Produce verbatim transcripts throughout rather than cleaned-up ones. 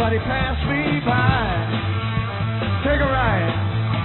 Somebody pass me by. Take a ride.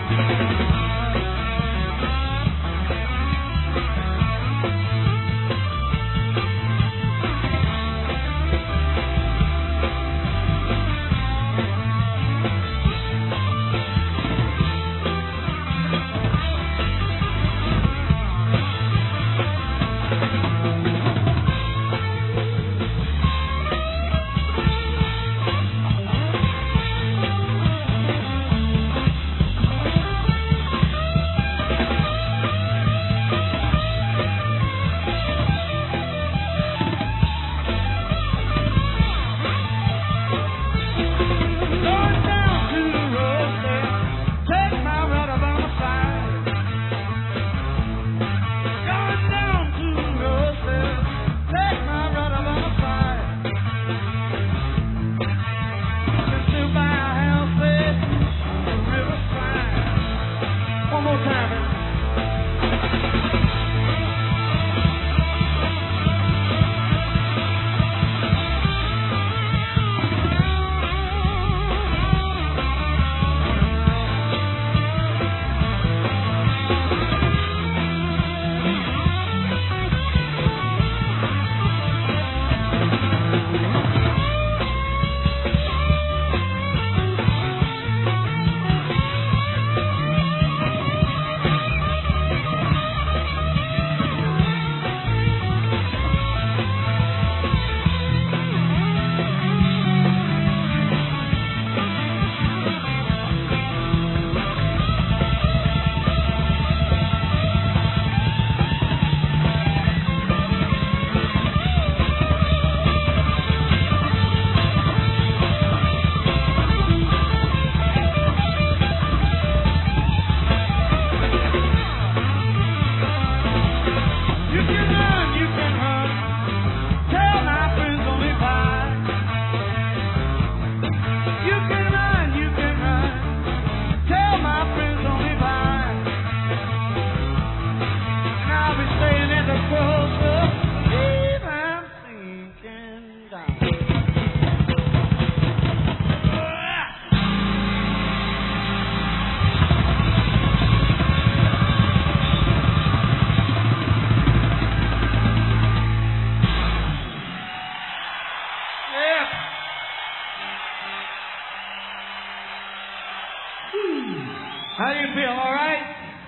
How do you feel? All right?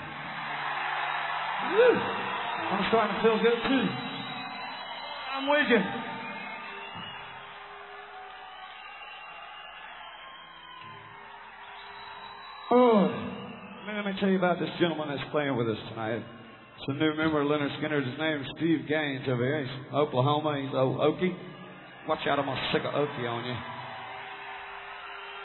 Woo. I'm starting to feel good too. I'm with you. Oh, man, let me tell you about this gentleman that's playing with us tonight. It's a new member of Leonard Skinner. His name is Steve Gaines over here. He's from Oklahoma. He's old Okie. Watch out, I'm going to sick a Okie on you.